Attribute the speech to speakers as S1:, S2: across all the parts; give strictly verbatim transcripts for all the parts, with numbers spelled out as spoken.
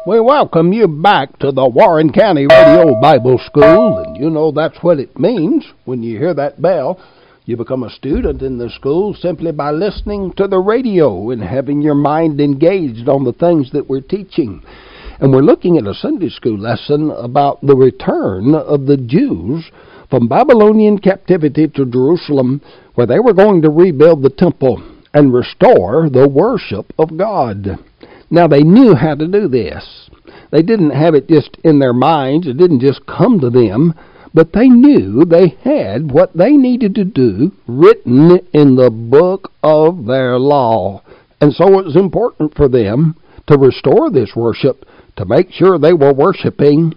S1: We welcome you back to the Warren County Radio Bible School, and you know that's what it means when you hear that bell. You become a student in the school simply by listening to the radio and having your mind engaged on the things that we're teaching. And we're looking at a Sunday school lesson about the return of the Jews from Babylonian captivity to Jerusalem, where they were going to rebuild the temple and restore the worship of God. Now, they knew how to do this. They didn't have it just in their minds. It didn't just come to them. But they knew they had what they needed to do written in the book of their law. And so it was important for them to restore this worship, to make sure they were worshiping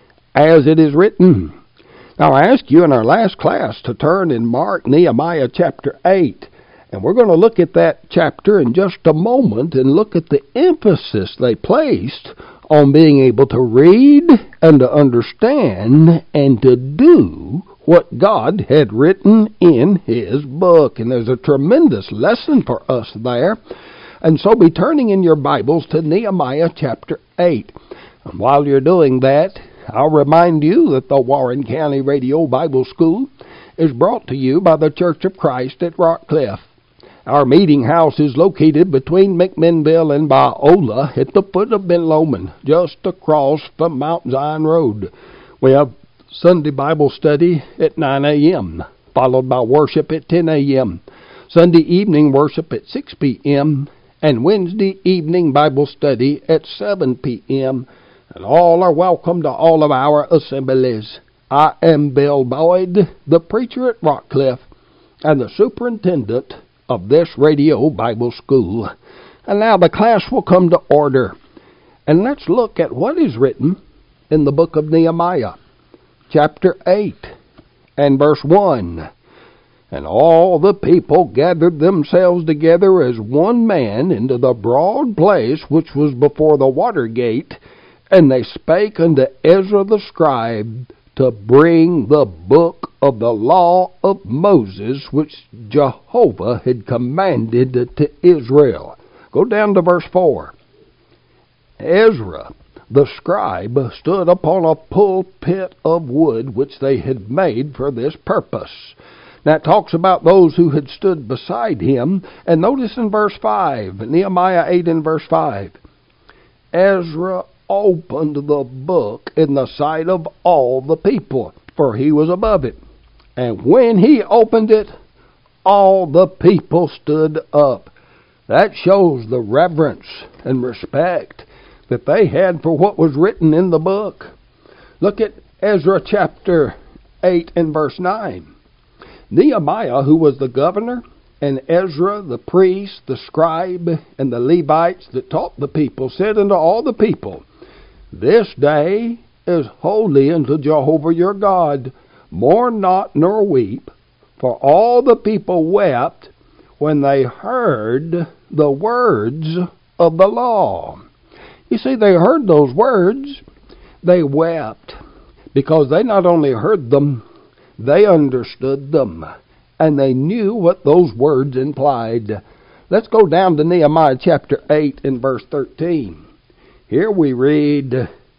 S1: as it is written. Now, I asked you in our last class to turn and mark Nehemiah chapter eight. And we're going to look at that chapter in just a moment and look at the emphasis they placed on being able to read and to understand and to do what God had written in His book. And there's a tremendous lesson for us there. And so be turning in your Bibles to Nehemiah chapter eight. And while you're doing that, I'll remind you that the Warren County Radio Bible School is brought to you by the Church of Christ at Rockcliffe. Our meeting house is located between McMinnville and Biola at the foot of Ben Lomond, just across from Mount Zion Road. We have Sunday Bible study at nine a.m., followed by worship at ten a.m., Sunday evening worship at six p.m., and Wednesday evening Bible study at seven p.m., and all are welcome to all of our assemblies. I am Bill Boyd, the preacher at Rockcliffe, and the superintendent of this radio Bible school. And now the class will come to order. And let's look at what is written in the book of Nehemiah, chapter eight, and verse one. And all the people gathered themselves together as one man into the broad place which was before the water gate, and they spake unto Ezra the scribe to bring the book of the law of Moses, which Jehovah had commanded to Israel. Go down to verse four. Ezra the scribe stood upon a pulpit of wood, which they had made for this purpose. Now it talks about those who had stood beside him. And notice in verse five, Nehemiah eight and verse five, Ezra opened the book in the sight of all the people, for he was above it. And when he opened it, all the people stood up. That shows the reverence and respect that they had for what was written in the book. Look at Ezra chapter eight and verse nine. Nehemiah, who was the governor, and Ezra the priest, the scribe, and the Levites that taught the people, said unto all the people, This day is holy unto Jehovah your God. Mourn not nor weep, for all the people wept when they heard the words of the law. You see, they heard those words, they wept, because they not only heard them, they understood them, and they knew what those words implied. Let's go down to Nehemiah chapter eight and verse thirteen. Here we read,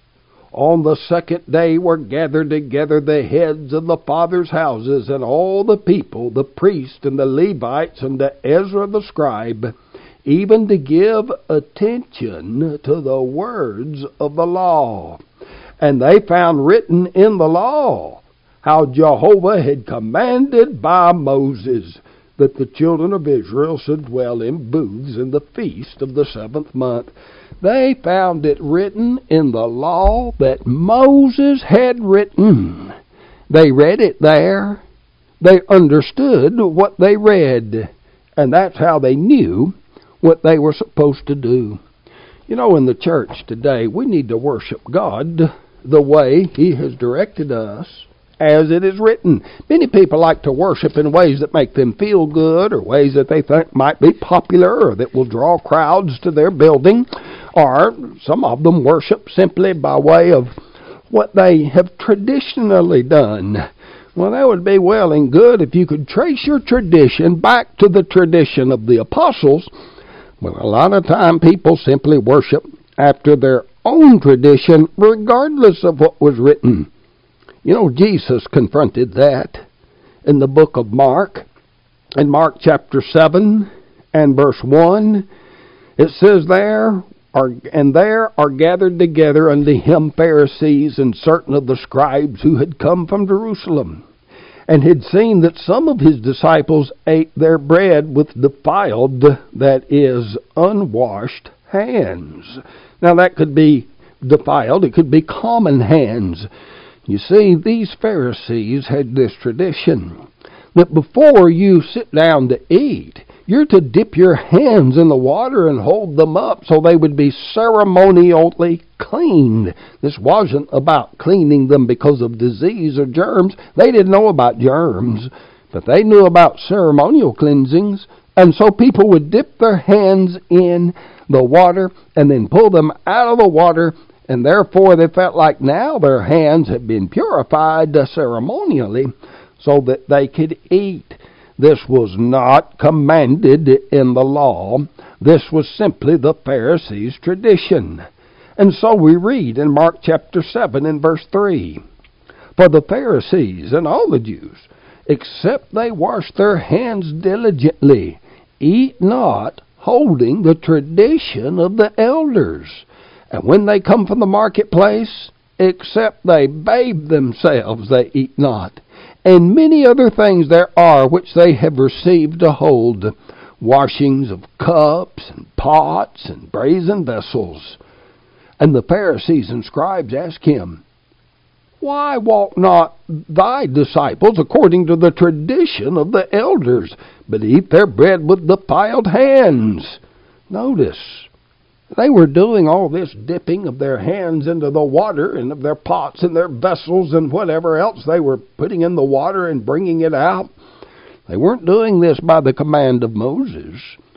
S1: On the second day were gathered together the heads of the fathers' houses, and all the people, the priests and the Levites, and to Ezra the scribe, even to give attention to the words of the law. And they found written in the law how Jehovah had commanded by Moses that the children of Israel should dwell in booths in the feast of the seventh month. They found it written in the law that Moses had written. They read it there. They understood what they read. And that's how they knew what they were supposed to do. You know, in the church today, we need to worship God the way He has directed us, as it is written. Many people like to worship in ways that make them feel good, or ways that they think might be popular, or that will draw crowds to their building. Or some of them worship simply by way of what they have traditionally done. Well, that would be well and good if you could trace your tradition back to the tradition of the apostles. Well, a lot of time people simply worship after their own tradition regardless of what was written. You know, Jesus confronted that in the book of Mark. In Mark chapter seven and verse one, it says there, are, and there are gathered together unto him Pharisees and certain of the scribes who had come from Jerusalem, and had seen that some of his disciples ate their bread with defiled, that is, unwashed hands. Now that could be defiled, it could be common hands. You see, these Pharisees had this tradition that before you sit down to eat, you're to dip your hands in the water and hold them up so they would be ceremonially cleaned. This wasn't about cleaning them because of disease or germs. They didn't know about germs, but they knew about ceremonial cleansings. And so people would dip their hands in the water and then pull them out of the water, and therefore they felt like now their hands had been purified ceremonially so that they could eat. This was not commanded in the law. This was simply the Pharisees' tradition. And so we read in Mark chapter seven and verse three, for the Pharisees and all the Jews, except they wash their hands diligently, eat not, holding the tradition of the elders. And when they come from the marketplace, except they bathe themselves, they eat not. And many other things there are which they have received to hold, washings of cups and pots and brazen vessels. And the Pharisees and scribes ask him, why walk not thy disciples according to the tradition of the elders, but eat their bread with defiled hands? Notice, they were doing all this dipping of their hands into the water and of their pots and their vessels and whatever else they were putting in the water and bringing it out. They weren't doing this by the command of Moses,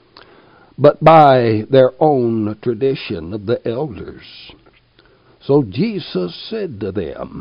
S1: but by their own tradition of the elders. So Jesus said to them,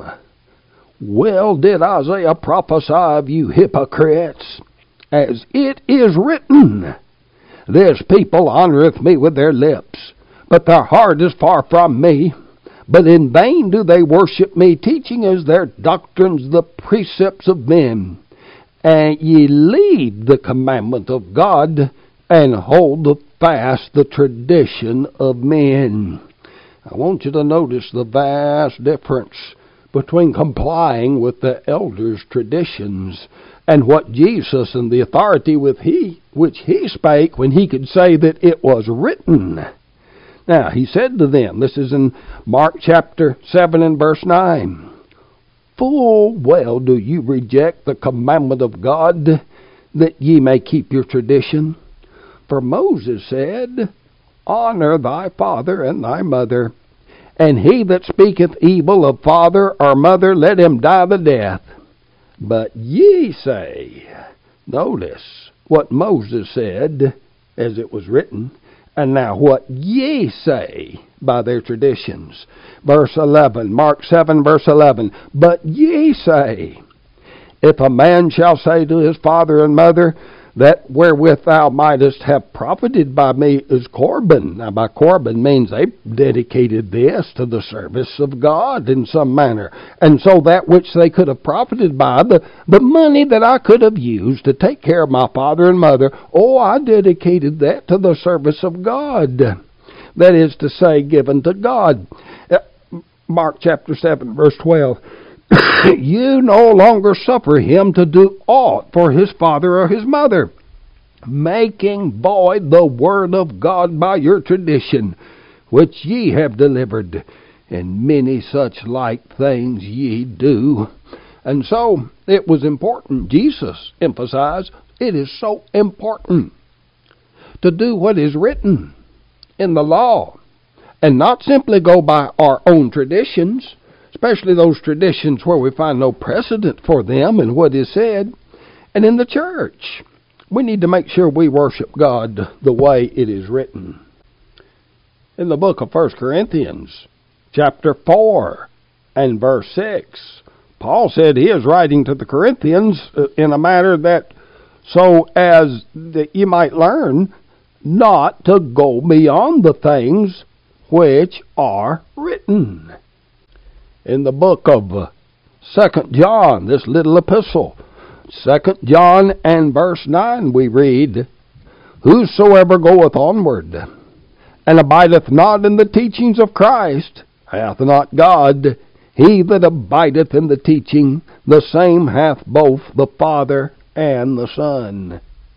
S1: well did Isaiah prophesy of you hypocrites, as it is written, this people honoreth me with their lips, but their heart is far from me. But in vain do they worship me, teaching as their doctrines the precepts of men. And ye leave the commandment of God, and hold fast the tradition of men. I want you to notice the vast difference between complying with the elders' traditions and what Jesus and the authority with he, which he spake when he could say that it was written. Now, he said to them, this is in Mark chapter seven and verse nine, full well do you reject the commandment of God, that ye may keep your tradition. For Moses said, honor thy father and thy mother, and he that speaketh evil of father or mother, let him die the death. But ye say, notice what Moses said as it was written, and now what ye say by their traditions. Verse eleven, Mark seven, verse eleven. But ye say, if a man shall say to his father and mother, that wherewith thou mightest have profited by me is Corban. Now by Corban means they dedicated this to the service of God in some manner. And so that which they could have profited by, the, the money that I could have used to take care of my father and mother, oh, I dedicated that to the service of God. That is to say, given to God. Mark chapter seven, verse twelve. You no longer suffer him to do aught for his father or his mother, making void the word of God by your tradition, which ye have delivered, and many such like things ye do. And so it was important. Jesus emphasized it is so important to do what is written in the law, and not simply go by our own traditions, especially those traditions where we find no precedent for them in what is said. And in the church, we need to make sure we worship God the way it is written. In the book of First Corinthians, chapter four and verse six, Paul said he is writing to the Corinthians in a manner that so as that you might learn not to go beyond the things which are written. In the book of uh, Second John, this little epistle, Second John and verse nine, we read, Whosoever goeth onward, and abideth not in the teachings of Christ, hath not God. He that abideth in the teaching, the same hath both the Father and the Son.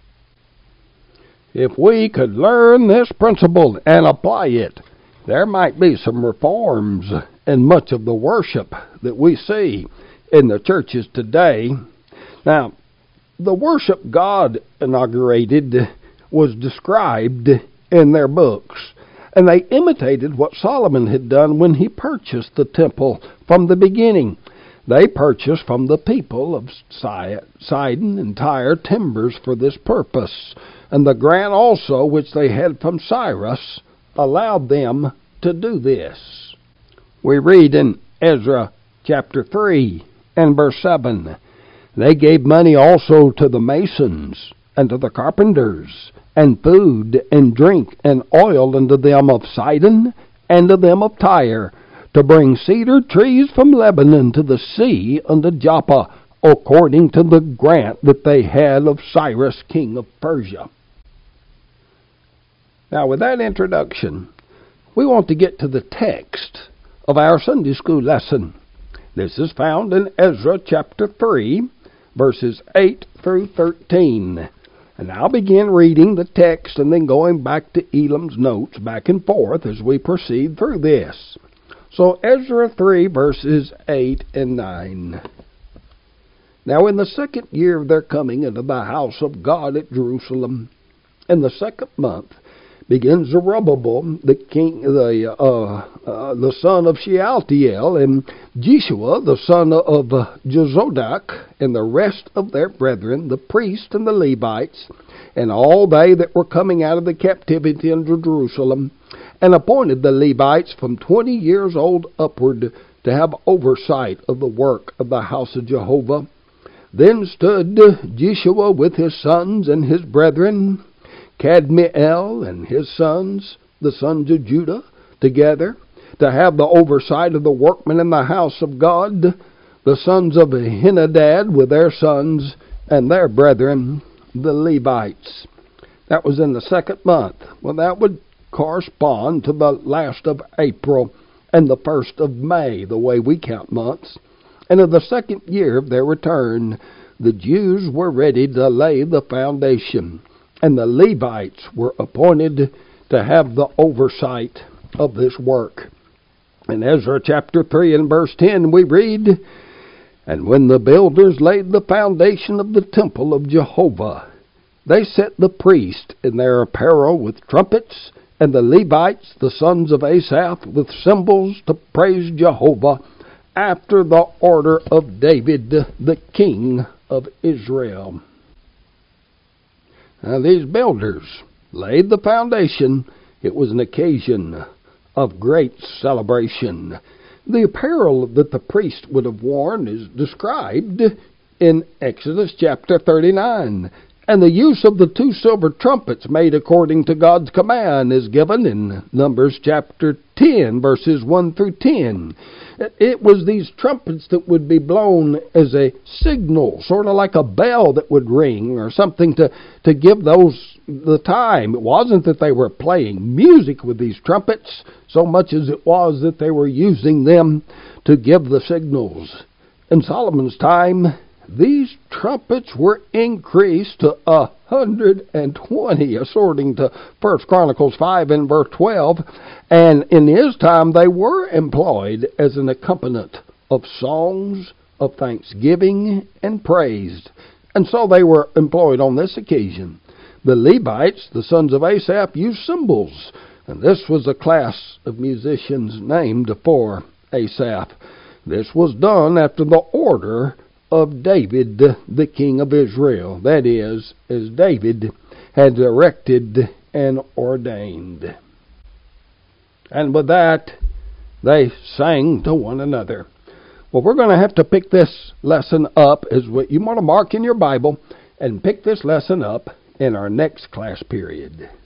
S1: If we could learn this principle and apply it, there might be some reforms in much of the worship that we see in the churches today. Now, the worship God inaugurated was described in their books, and they imitated what Solomon had done when he purchased the temple from the beginning. They purchased from the people of Sidon and Tyre timbers for this purpose, and the grant also which they had from Cyrus allowed them to do this. We read in Ezra chapter three and verse seven, They gave money also to the masons and to the carpenters, and food and drink and oil unto them of Sidon and to them of Tyre, to bring cedar trees from Lebanon to the sea unto Joppa, according to the grant that they had of Cyrus king of Persia. Now, with that introduction, we want to get to the text of our Sunday school lesson. This is found in Ezra chapter three, verses eight through thirteen. And I'll begin reading the text and then going back to Elam's notes back and forth as we proceed through this. So Ezra three, verses eight and nine. Now in the second year of their coming into the house of God at Jerusalem, in the second month, begins Zerubbabel, the king, the uh, uh, the son of Shealtiel, and Jeshua, the son of uh, Jozadak, and the rest of their brethren, the priests and the Levites, and all they that were coming out of the captivity into Jerusalem, and appointed the Levites from twenty years old upward to have oversight of the work of the house of Jehovah. Then stood Jeshua with his sons and his brethren, Kadmiel and his sons, the sons of Judah, together, to have the oversight of the workmen in the house of God, the sons of Henadad with their sons and their brethren, the Levites. That was in the second month. Well, that would correspond to the last of April and the first of May, the way we count months. And in the second year of their return, the Jews were ready to lay the foundation, and the Levites were appointed to have the oversight of this work. In Ezra chapter three and verse ten we read, And when the builders laid the foundation of the temple of Jehovah, they set the priests in their apparel with trumpets, and the Levites, the sons of Asaph, with cymbals to praise Jehovah, after the order of David, the king of Israel. Now, these builders laid the foundation. It was an occasion of great celebration. The apparel that the priest would have worn is described in Exodus chapter thirty-nine. And the use of the two silver trumpets made according to God's command is given in Numbers chapter ten, verses one through ten. It was these trumpets that would be blown as a signal, sort of like a bell that would ring or something to, to give those the time. It wasn't that they were playing music with these trumpets so much as it was that they were using them to give the signals. In Solomon's time, these trumpets were increased to a hundred and twenty, according to First Chronicles five and verse twelve. And in his time, they were employed as an accompaniment of songs of thanksgiving and praise. And so they were employed on this occasion. The Levites, the sons of Asaph, used cymbals, and this was a class of musicians named for Asaph. This was done after the order of David, the king of Israel. That is, as David had directed and ordained. And with that, they sang to one another. Well, we're going to have to pick this lesson up, as what you want to mark in your Bible, and pick this lesson up in our next class period.